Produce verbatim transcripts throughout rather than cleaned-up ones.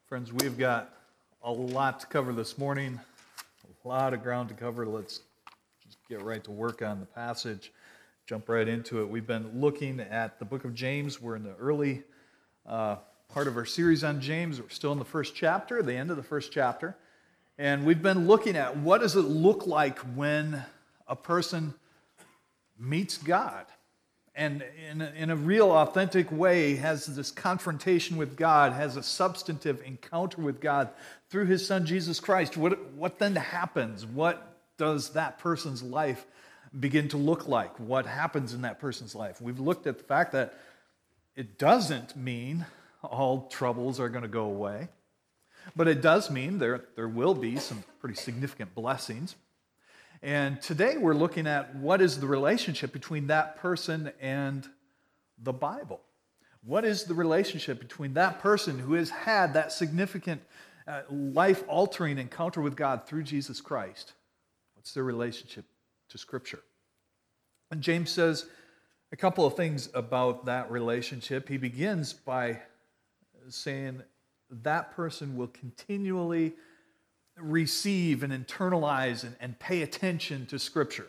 Friends, we've got a lot to cover this morning, a lot of ground to cover. Let's just get right to work on the passage, jump right into it. We've been looking at the book of James. We're in the early uh, part of our series on James. We're still in the first chapter, the end of the first chapter. And we've been looking at what does it look like when a person meets God and in a, in a real authentic way has this confrontation with God, has a substantive encounter with God through his son Jesus Christ. What, what then happens? What does that person's life begin to look like? What happens in that person's life? We've looked at the fact that it doesn't mean all troubles are going to go away, but it does mean there, there will be some pretty significant blessings. And today we're looking at what is the relationship between that person and the Bible. What is the relationship between that person who has had that significant uh, life-altering encounter with God through Jesus Christ? What's their relationship to Scripture? And James says a couple of things about that relationship. He begins by saying that person will continually receive and internalize and, and pay attention to Scripture.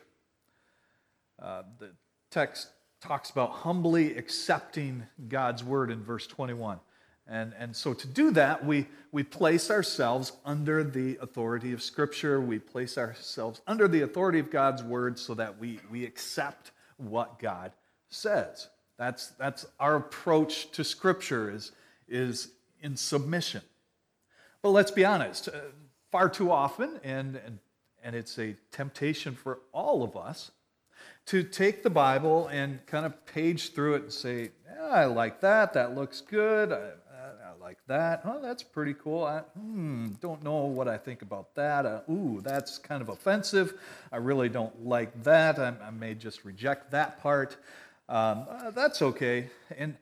Uh, the text talks about humbly accepting God's word in verse twenty-one. And, and so to do that, we, we place ourselves under the authority of Scripture. We place ourselves under the authority of God's word so that we, we accept what God says. That's, that's our approach to Scripture is, is in submission. But let's be honest, uh, far too often, and, and, and it's a temptation for all of us, to take the Bible and kind of page through it and say, yeah, I like that, that looks good, I, I, I like that, oh, that's pretty cool, I hmm, don't know what I think about that, uh, ooh, that's kind of offensive, I really don't like that, I, I may just reject that part, um, uh, that's okay, and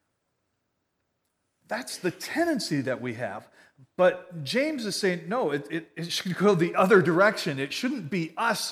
that's the tendency that we have. But James is saying, no, it, it, it should go the other direction. It shouldn't be us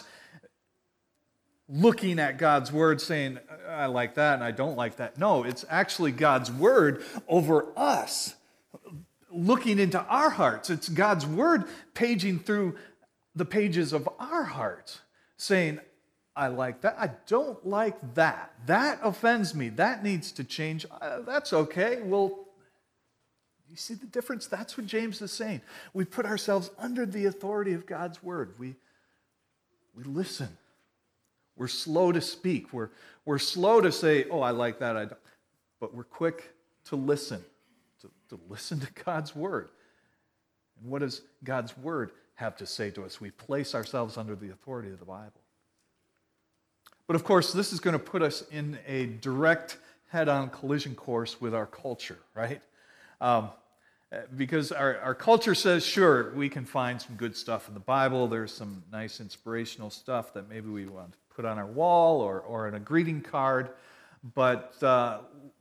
looking at God's word saying, I like that and I don't like that. No, it's actually God's word over us, looking into our hearts. It's God's word paging through the pages of our hearts, saying, I like that. I don't like that. That offends me. That needs to change. Uh, that's okay. Well, you see the difference? That's what James is saying. We put ourselves under the authority of God's word. We, we listen. We're slow to speak. We're, we're slow to say, oh, I like that. I don't. But we're quick to listen, to, to listen to God's word. And what does God's word have to say to us? We place ourselves under the authority of the Bible. But of course, this is going to put us in a direct head-on collision course with our culture, right? Um, because our, our culture says, sure, we can find some good stuff in the Bible. There's some nice inspirational stuff that maybe we want to put on our wall or, or in a greeting card. But uh,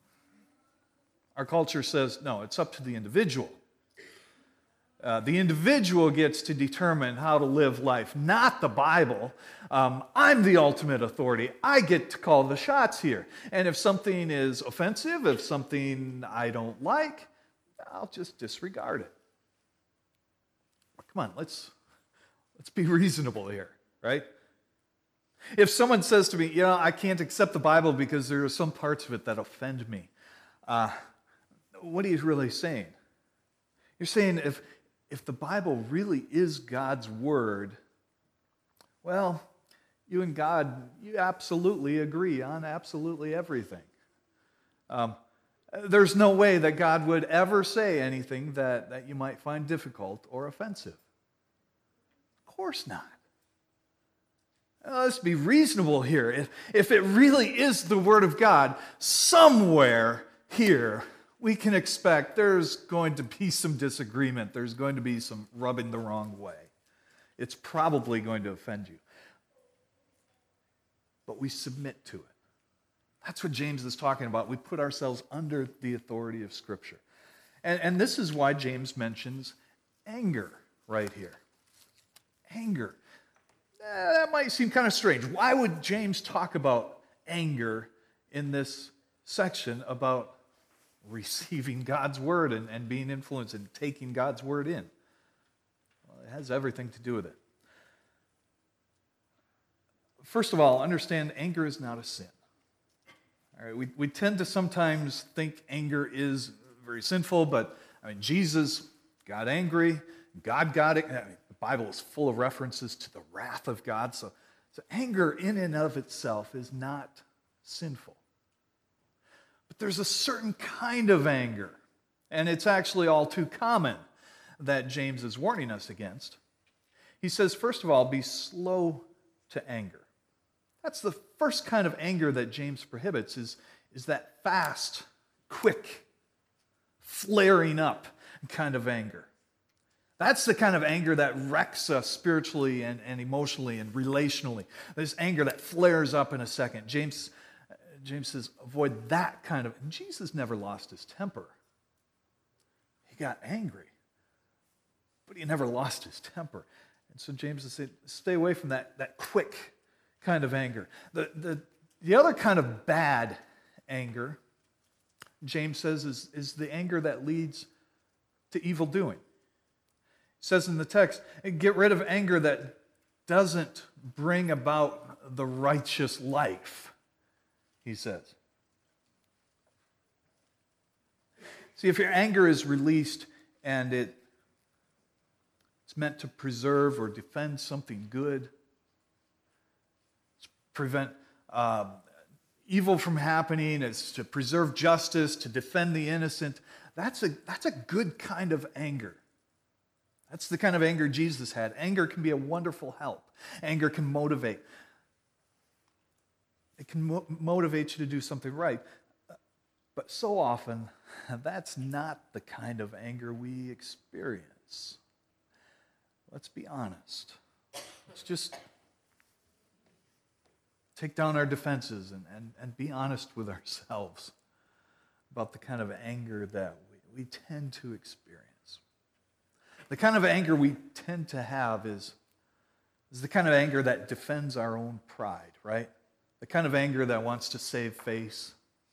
our culture says, no, it's up to the individual. Uh, the individual gets to determine how to live life, not the Bible. Um, I'm the ultimate authority. I get to call the shots here. And if something is offensive, if something I don't like, I'll just disregard it. Come on, let's let's be reasonable here, right? If someone says to me, you know, I can't accept the Bible because there are some parts of it that offend me, uh, what are you really saying? You're saying if if the Bible really is God's word, well, you and God, you absolutely agree on absolutely everything. Um, There's no way that God would ever say anything that, that you might find difficult or offensive. Of course not. Now, let's be reasonable here. If, if it really is the Word of God, somewhere here we can expect there's going to be some disagreement. There's going to be some rubbing the wrong way. It's probably going to offend you. But we submit to it. That's what James is talking about. We put ourselves under the authority of Scripture. And, and this is why James mentions anger right here. Anger. Eh, that might seem kind of strange. Why would James talk about anger in this section about receiving God's word and, and being influenced and taking God's word in. Well, it has everything to do with it. First of all, understand anger is not a sin. All right, we, we tend to sometimes think anger is very sinful, but I mean, Jesus got angry, God got it. I mean, the Bible is full of references to the wrath of God, so, so anger in and of itself is not sinful. But there's a certain kind of anger, and it's actually all too common, that James is warning us against. He says, first of all, be slow to anger. That's the first kind of anger that James prohibits, is, is that fast, quick, flaring up kind of anger. That's the kind of anger that wrecks us spiritually and, and emotionally and relationally. This anger that flares up in a second. James, James says, avoid that kind of... And Jesus never lost his temper. He got angry, but he never lost his temper. And so James is saying, stay away from that, that quick kind of anger. The, the, the other kind of bad anger, James says, is, is the anger that leads to evil doing. It says in the text, get rid of anger that doesn't bring about the righteous life, he says. See, if your anger is released and it, it's meant to preserve or defend something good, prevent uh, evil from happening, it's to preserve justice, to defend the innocent. That's a, that's a good kind of anger. That's the kind of anger Jesus had. Anger can be a wonderful help. Anger can motivate. It can mo- motivate you to do something right. But so often, that's not the kind of anger we experience. Let's be honest. Let's just take down our defenses and, and, and be honest with ourselves about the kind of anger that we, we tend to experience. The kind of anger we tend to have is, is the kind of anger that defends our own pride, right? The kind of anger that wants to save face.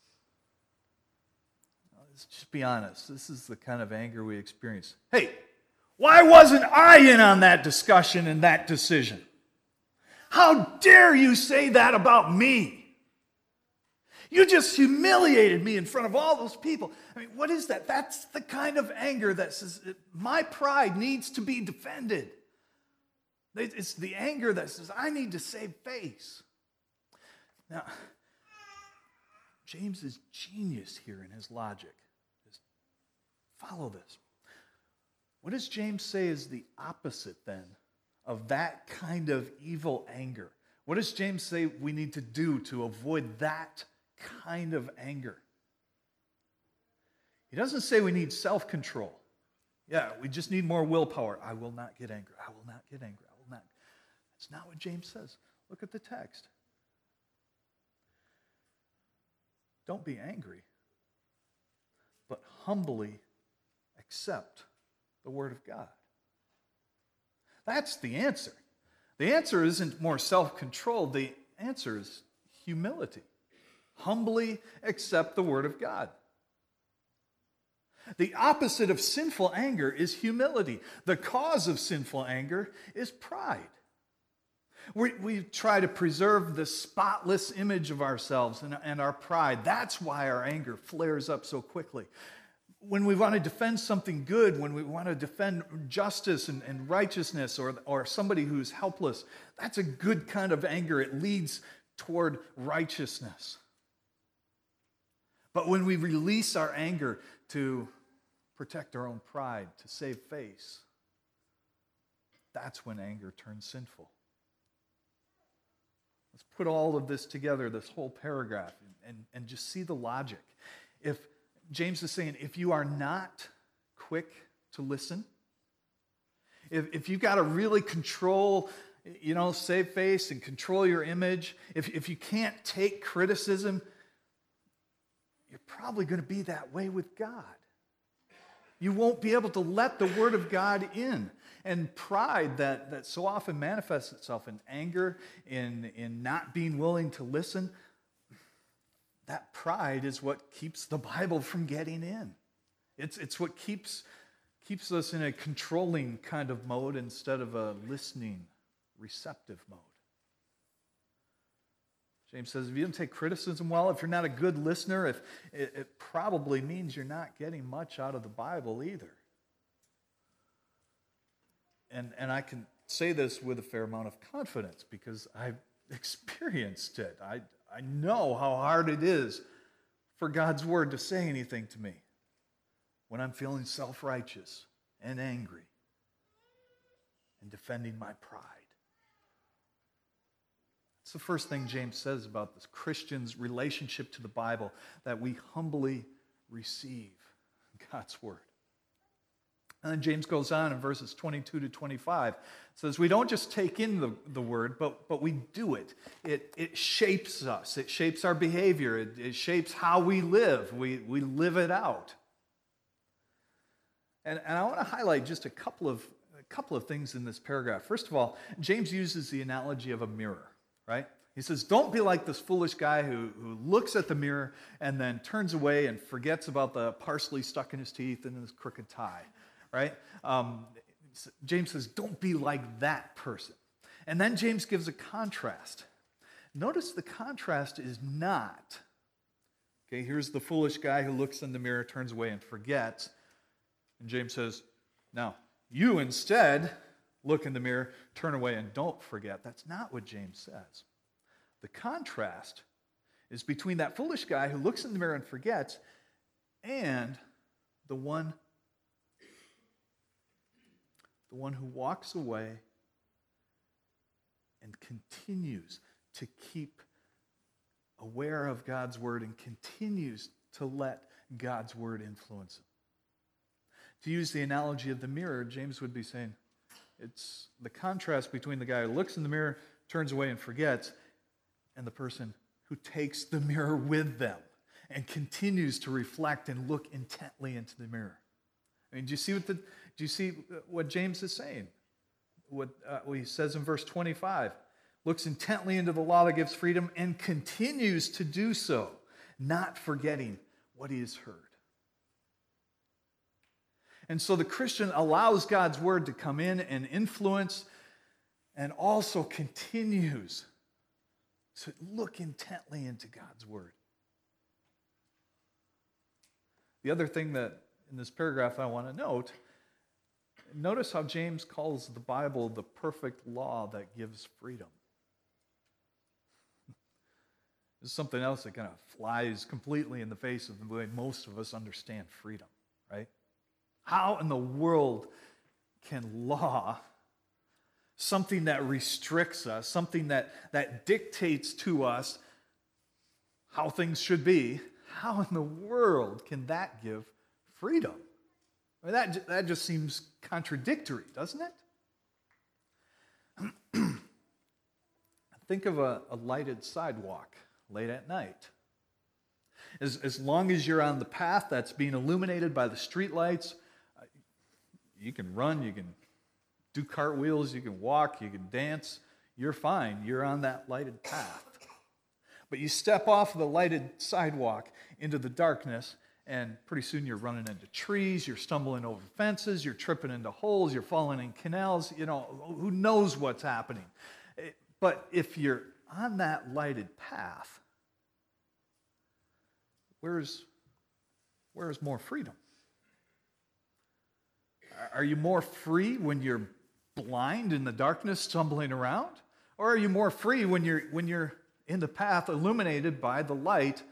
Let's just be honest. This is the kind of anger we experience. Hey, why wasn't I in on that discussion and that decision? How dare you say that about me? You just humiliated me in front of all those people. I mean, what is that? That's the kind of anger that says, my pride needs to be defended. It's the anger that says, I need to save face. Now, James is genius here in his logic. Just follow this. What does James say is the opposite then of that kind of evil anger? What does James say we need to do to avoid that kind of anger? He doesn't say we need self-control. Yeah, we just need more willpower. I will not get angry. I will not get angry. I will not. That's not what James says. Look at the text. Don't be angry, but humbly accept the word of God. That's the answer. The answer isn't more self-control. The answer is humility. Humbly accept the word of God. The opposite of sinful anger is humility. The cause of sinful anger is pride. We, we try to preserve the spotless image of ourselves and, and our pride. That's why our anger flares up so quickly. When we want to defend something good, when we want to defend justice and, and righteousness, or, or somebody who's helpless, that's a good kind of anger. It leads toward righteousness. But when we release our anger to protect our own pride, to save face, that's when anger turns sinful. Let's put all of this together, this whole paragraph, and, and, and just see the logic. If James is saying, if you are not quick to listen, if, if you've got to really control, you know, save face and control your image, if, if you can't take criticism, you're probably going to be that way with God. You won't be able to let the word of God in. And pride that, that so often manifests itself in anger, in, in not being willing to listen, that pride is what keeps the Bible from getting in. It's, it's what keeps, keeps us in a controlling kind of mode instead of a listening, receptive mode. James says, if you don't take criticism well, if you're not a good listener, if it, it probably means you're not getting much out of the Bible either. And, and I can say this with a fair amount of confidence because I've experienced it. I, I know how hard it is for God's word to say anything to me when I'm feeling self-righteous and angry and defending my pride. It's the first thing James says about this Christian's relationship to the Bible, that we humbly receive God's word. And then James goes on in verses twenty-two to twenty-five. Says we don't just take in the, the word, but, but we do it. It. It shapes us. It shapes our behavior. It, it shapes how we live. We, we live it out. And, and I want to highlight just a couple of, a couple of things in this paragraph. First of all, James uses the analogy of a mirror. Right? He says, don't be like this foolish guy who, who looks at the mirror and then turns away and forgets about the parsley stuck in his teeth and his crooked tie. Right? Um, James says, don't be like that person. And then James gives a contrast. Notice the contrast is not, okay, here's the foolish guy who looks in the mirror, turns away, and forgets. And James says, now, you instead look in the mirror, turn away, and don't forget. That's not what James says. The contrast is between that foolish guy who looks in the mirror and forgets and the one, the one who walks away and continues to keep aware of God's word and continues to let God's word influence him. To use the analogy of the mirror, James would be saying, it's the contrast between the guy who looks in the mirror, turns away and forgets, and the person who takes the mirror with them and continues to reflect and look intently into the mirror. I mean, do you see what the, do you see what James is saying? What, uh, what he says in verse twenty-five, looks intently into the law that gives freedom and continues to do so, not forgetting what he has heard. And so the Christian allows God's word to come in and influence and also continues to look intently into God's word. The other thing that in this paragraph I want to note, notice how James calls the Bible the perfect law that gives freedom. This is something else that kind of flies completely in the face of the way most of us understand freedom, right? How in the world can law, something that restricts us, something that, that dictates to us how things should be, how in the world can that give freedom? I mean, that, that just seems contradictory, doesn't it? Think of a, a lighted sidewalk late at night. As, as long as you're on the path that's being illuminated by the streetlights, you can run, you can do cartwheels, you can walk, you can dance. You're fine. You're on that lighted path. But you step off of the lighted sidewalk into the darkness, and pretty soon you're running into trees, you're stumbling over fences, you're tripping into holes, you're falling in canals. You know, who knows what's happening. But if you're on that lighted path, where's, where's more freedom? Are you more free when you're blind in the darkness stumbling around? Or are you more free when you're, when you're in the path illuminated by the light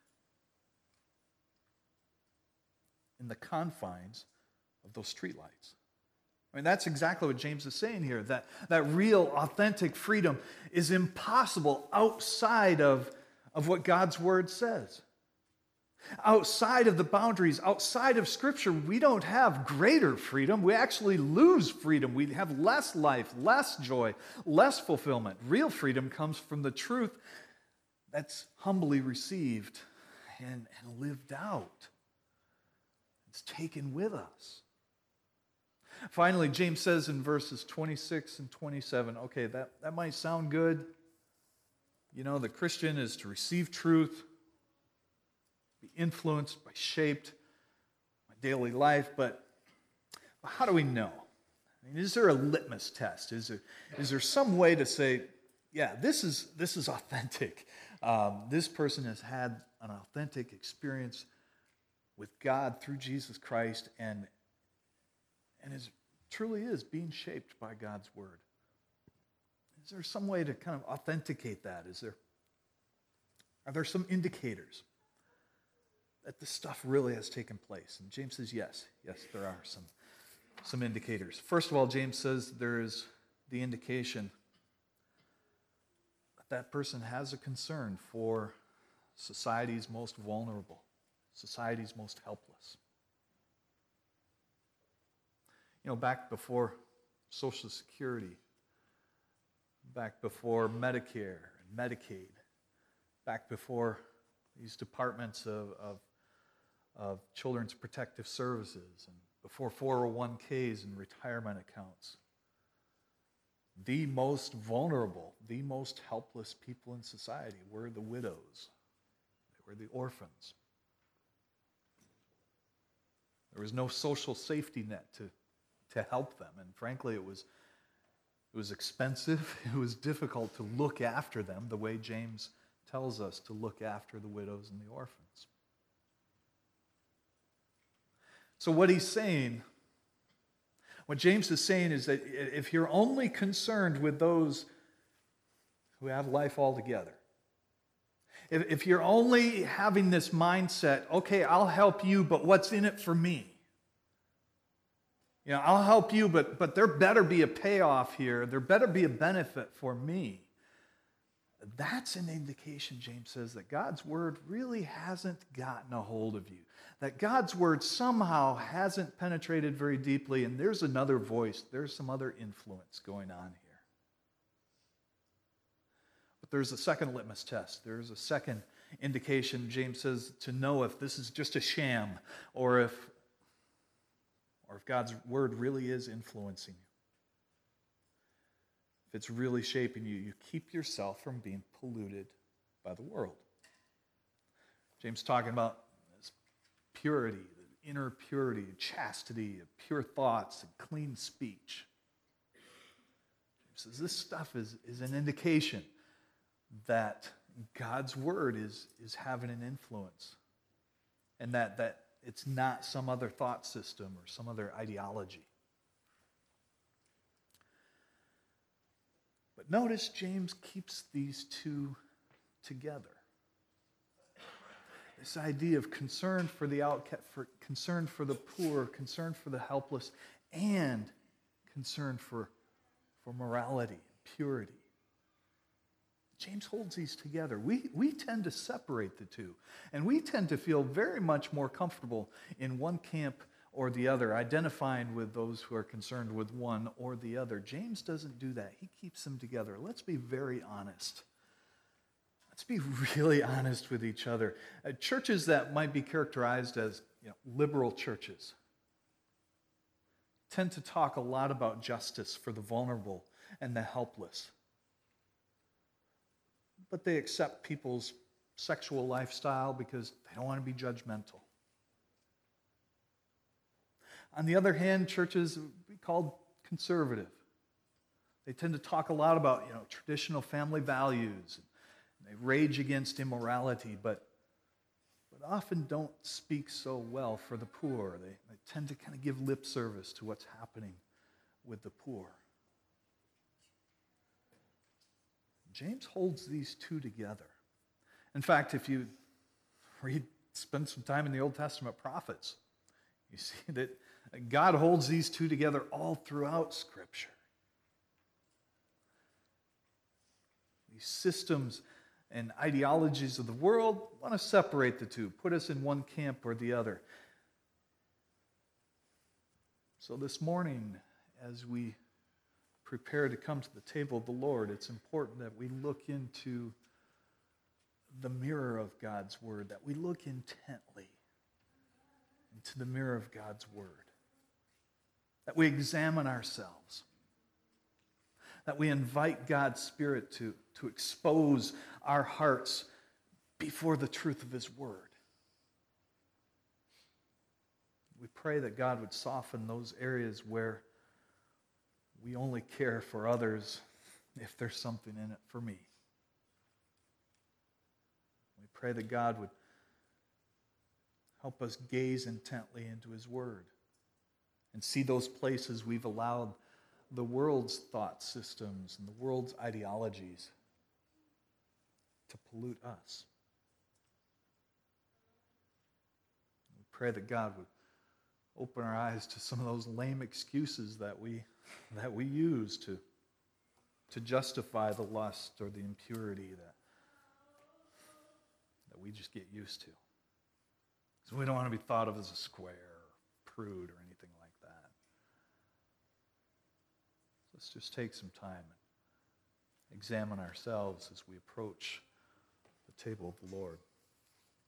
in the confines of those streetlights? I mean, that's exactly what James is saying here, that, that real, authentic freedom is impossible outside of, of what God's Word says. Outside of the boundaries, outside of Scripture, we don't have greater freedom. We actually lose freedom. We have less life, less joy, less fulfillment. Real freedom comes from the truth that's humbly received and, and lived out. It's taken with us. Finally, James says in verses twenty-six and twenty-seven, okay, that, that might sound good. You know, the Christian is to receive truth, influenced, by shaped my daily life, but how do we know? I mean, is there a litmus test? Is there, is there some way to say, yeah, this is, this is authentic. Um, this person has had an authentic experience with God through Jesus Christ and, and is, truly is being shaped by God's word. Is there some way to kind of authenticate that? Is there, are there some indicators that this stuff really has taken place? And James says, yes, yes, there are some, some indicators. First of all, James says there is the indication that that person has a concern for society's most vulnerable, society's most helpless. You know, back before Social Security, back before Medicare and Medicaid, back before these departments of, of, of Children's Protective Services, and before four oh one k's and retirement accounts, the most vulnerable, the most helpless people in society were the widows. They were the orphans. There was no social safety net to, to help them, and frankly, it was, it was expensive. It was difficult to look after them the way James tells us to look after the widows and the orphans. So what he's saying, what James is saying is that if you're only concerned with those who have life all together, if, if you're only having this mindset, okay, I'll help you, but what's in it for me? You know, I'll help you, but, but there better be a payoff here. There better be a benefit for me. That's an indication, James says, that God's word really hasn't gotten a hold of you. That God's word somehow hasn't penetrated very deeply, and there's another voice, there's some other influence going on here. But there's a second litmus test. There's a second indication, James says, to know if this is just a sham, or if, or if God's word really is influencing you. If it's really shaping you, you keep yourself from being polluted by the world. James is talking about this purity, the inner purity, chastity, pure thoughts, and clean speech. James says this stuff is, is an indication that God's word is, is having an influence, and that, that it's not some other thought system or some other ideology. But notice James keeps these two together. This idea of concern for the outcast, for concern for the poor, concern for the helpless, and concern for, for morality and purity. James holds these together. We, we tend to separate the two, and we tend to feel very much more comfortable in one camp or the other, identifying with those who are concerned with one or the other. James doesn't do that. He keeps them together. Let's be very honest. Let's be really honest with each other. Uh, churches that might be characterized as, you know, liberal churches tend to talk a lot about justice for the vulnerable and the helpless. But they accept people's sexual lifestyle because they don't want to be judgmental. On the other hand, churches would be called conservative. They tend to talk a lot about, you know, traditional family values. And they rage against immorality, but, but often don't speak so well for the poor. They, they tend to kind of give lip service to what's happening with the poor. James holds these two together. In fact, if you read, spend some time in the Old Testament prophets, you see that God holds these two together all throughout Scripture. These systems and ideologies of the world want to separate the two, put us in one camp or the other. So this morning, as we prepare to come to the table of the Lord, it's important that we look into the mirror of God's word, that we look intently into the mirror of God's word, that we examine ourselves, that we invite God's Spirit to, to expose our hearts before the truth of His word. We pray that God would soften those areas where we only care for others if there's something in it for me. We pray that God would help us gaze intently into His Word and see those places we've allowed the world's thought systems and the world's ideologies to pollute us. We pray that God would open our eyes to some of those lame excuses that we that we use to, to justify the lust or the impurity that, that we just get used to. So we don't want to be thought of as a square or prude or anything like that. Let's just take some time and examine ourselves as we approach the table of the Lord.